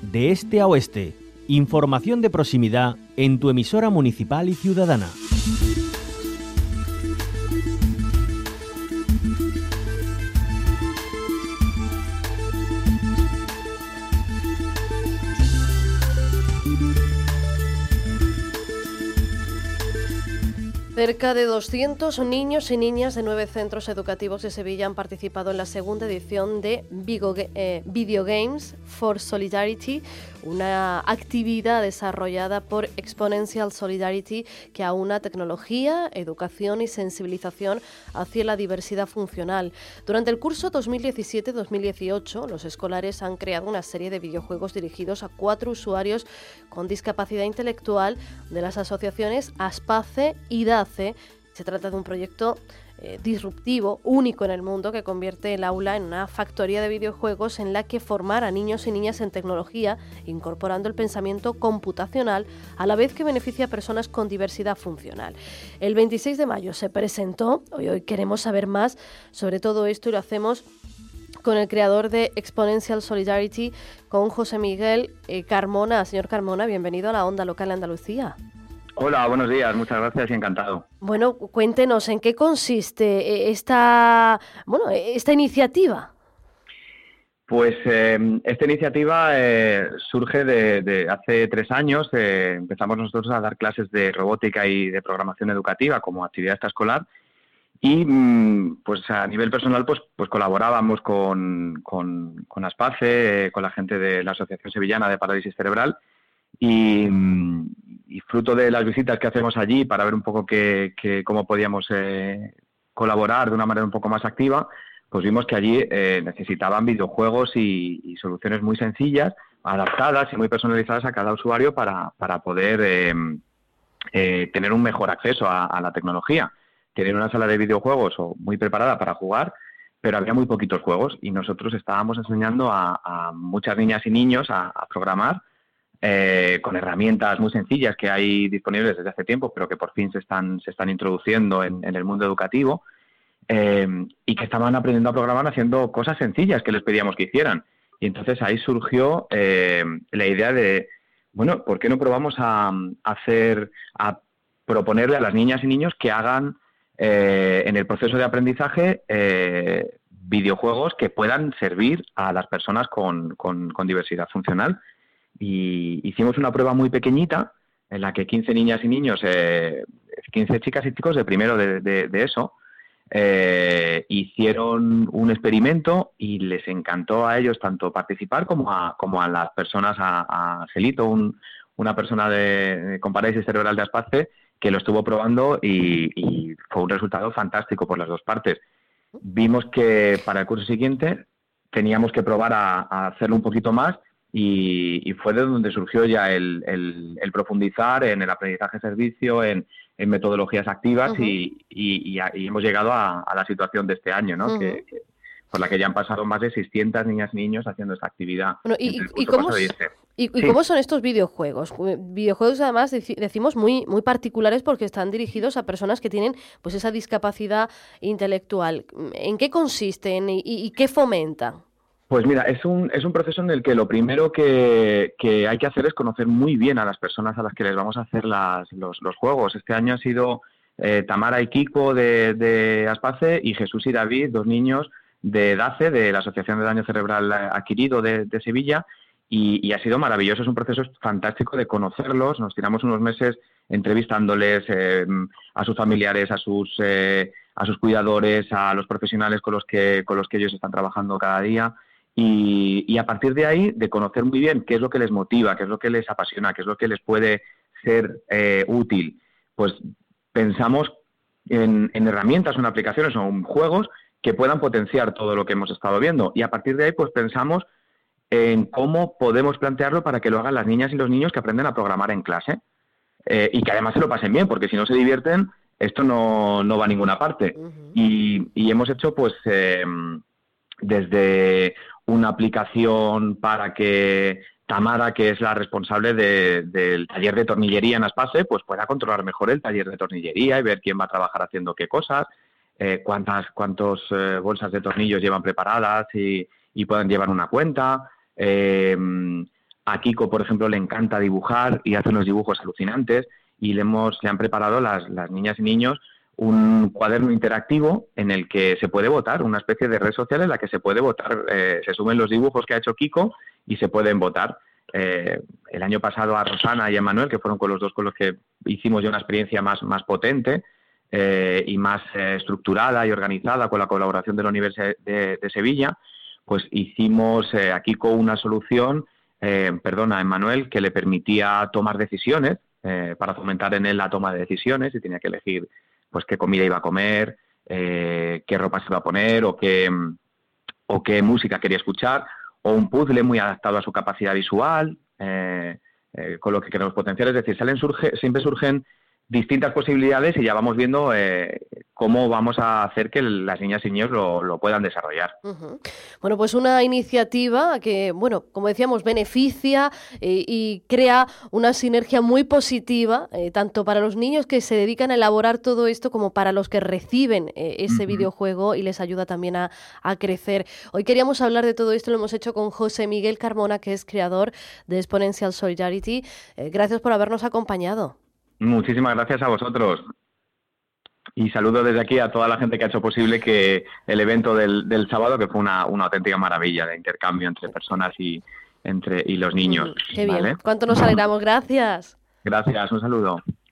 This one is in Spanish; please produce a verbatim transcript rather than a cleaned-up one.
de este a oeste. Información de proximidad en tu emisora municipal y ciudadana. Cerca de doscientos niños y niñas de nueve centros educativos de Sevilla han participado en la segunda edición de Vigo, eh, Video Games for Solidarity, una actividad desarrollada por Exponential Solidarity que aúna tecnología, educación y sensibilización hacia la diversidad funcional. Durante el curso dos mil diecisiete dos mil dieciocho, los escolares han creado una serie de videojuegos dirigidos a cuatro usuarios con discapacidad intelectual de las asociaciones ASPACE y DACE. Se trata de un proyecto eh, disruptivo, único en el mundo, que convierte el aula en una factoría de videojuegos en la que formar a niños y niñas en tecnología, incorporando el pensamiento computacional, a la vez que beneficia a personas con diversidad funcional. El veintiséis de mayo se presentó, hoy, hoy queremos saber más sobre todo esto y lo hacemos con el creador de Exponential Solidarity, con José Miguel eh, Carmona. Señor Carmona, bienvenido a la Onda Local de Andalucía. Hola, buenos días, muchas gracias y encantado. Bueno, cuéntenos, ¿en qué consiste esta, bueno, esta iniciativa? Pues eh, esta iniciativa eh, surge de, de hace tres años. Eh, empezamos nosotros a dar clases de robótica y de programación educativa como actividad extraescolar y mm, pues a nivel personal pues, pues colaborábamos con, con, con ASPACE, eh, con la gente de la Asociación Sevillana de Parálisis Cerebral. Y, y fruto de las visitas que hacemos allí para ver un poco que, que cómo podíamos eh, colaborar de una manera un poco más activa, pues vimos que allí eh, necesitaban videojuegos y, y soluciones muy sencillas, adaptadas y muy personalizadas a cada usuario para, para poder eh, eh, tener un mejor acceso a, a la tecnología. Tener una sala de videojuegos o muy preparada para jugar, pero había muy poquitos juegos y nosotros estábamos enseñando a, a muchas niñas y niños a, a programar, Eh, con herramientas muy sencillas que hay disponibles desde hace tiempo, pero que por fin se están, se están introduciendo en, en el mundo educativo, eh, y que estaban aprendiendo a programar haciendo cosas sencillas que les pedíamos que hicieran. Y entonces ahí surgió eh, la idea de, bueno, ¿por qué no probamos a, a hacer, a proponerle a las niñas y niños que hagan eh, en el proceso de aprendizaje eh, videojuegos que puedan servir a las personas con, con, con diversidad funcional? Y hicimos una prueba muy pequeñita en la que quince niñas y niños, eh, quince chicas y chicos de primero de, de, de eso, eh, hicieron un experimento y les encantó a ellos tanto participar como a, como a las personas, a, a Angelito, un, una persona de, con parálisis cerebral de ASPACE, que lo estuvo probando y, y fue un resultado fantástico por las dos partes. Vimos que para el curso siguiente teníamos que probar a, a hacerlo un poquito más. Y, y fue de donde surgió ya el, el, el profundizar en el aprendizaje servicio, en, en metodologías activas. Uh-huh. y, y, y hemos llegado a, a la situación de este año, ¿no? Uh-huh. que, que, por la que ya han pasado más de seiscientas niñas y niños haciendo esta actividad. Bueno, ¿Y, y, cómo, y, este. y, y sí. cómo son estos videojuegos? Videojuegos además decimos muy, muy particulares porque están dirigidos a personas que tienen pues esa discapacidad intelectual. ¿En qué consisten y, y, y qué fomentan? Pues mira, es un, es un proceso en el que lo primero que, que hay que hacer es conocer muy bien a las personas a las que les vamos a hacer las, los, los juegos. Este año ha sido eh, Tamara y Kiko de, de ASPACE y Jesús y David, dos niños de DACE, de la Asociación de Daño Cerebral Adquirido de, de Sevilla, y, y ha sido maravilloso. Es un proceso fantástico de conocerlos. Nos tiramos unos meses entrevistándoles eh, a sus familiares, a sus, eh, a sus cuidadores, a los profesionales con los que, con los que ellos están trabajando cada día. Y, y a partir de ahí, de conocer muy bien qué es lo que les motiva, qué es lo que les apasiona, qué es lo que les puede ser eh, útil, pues pensamos en, en herramientas o en aplicaciones o en juegos que puedan potenciar todo lo que hemos estado viendo. Y a partir de ahí, pues pensamos en cómo podemos plantearlo para que lo hagan las niñas y los niños que aprenden a programar en clase. Eh, y que además se lo pasen bien, porque si no se divierten, esto no, no va a ninguna parte. Uh-huh. Y, y hemos hecho, pues, eh, desde una aplicación para que Tamara, que es la responsable de, del taller de tornillería en ASPACE, pues pueda controlar mejor el taller de tornillería y ver quién va a trabajar haciendo qué cosas, eh, cuántas cuántos eh, bolsas de tornillos llevan preparadas y, y puedan llevar una cuenta. Eh, A Kiko, por ejemplo, le encanta dibujar y hace unos dibujos alucinantes y le, hemos, le han preparado las, las niñas y niños un cuaderno interactivo en el que se puede votar, una especie de red social en la que se puede votar, eh, se suben los dibujos que ha hecho Kiko y se pueden votar. Eh, el año pasado a Rosana y a Manuel, que fueron con los dos con los que hicimos ya una experiencia más, más potente eh, y más eh, estructurada y organizada con la colaboración de la Universidad de, de Sevilla, pues hicimos eh, a Kiko una solución, eh, perdona, a Manuel, que le permitía tomar decisiones eh, para fomentar en él la toma de decisiones y tenía que elegir pues qué comida iba a comer, eh, qué ropa se iba a poner o qué, o qué música quería escuchar, o un puzzle muy adaptado a su capacidad visual, eh, eh, con lo que queremos potenciar. Es decir, salen surge, siempre surgen distintas posibilidades y ya vamos viendo eh, cómo vamos a hacer que las niñas y niños lo, lo puedan desarrollar. Uh-huh. Bueno, pues una iniciativa que, bueno, como decíamos, beneficia eh, y crea una sinergia muy positiva, eh, tanto para los niños que se dedican a elaborar todo esto como para los que reciben eh, ese uh-huh. videojuego y les ayuda también a, a crecer. Hoy queríamos hablar de todo esto, lo hemos hecho con José Miguel Carmona, que es creador de Exponential Solidarity. Eh, gracias por habernos acompañado. Muchísimas gracias a vosotros y saludo desde aquí a toda la gente que ha hecho posible que el evento del, del sábado, que fue una, una auténtica maravilla de intercambio entre personas y entre y los niños. Mm, qué ¿vale? bien, cuánto nos alegramos, gracias. Gracias, un saludo.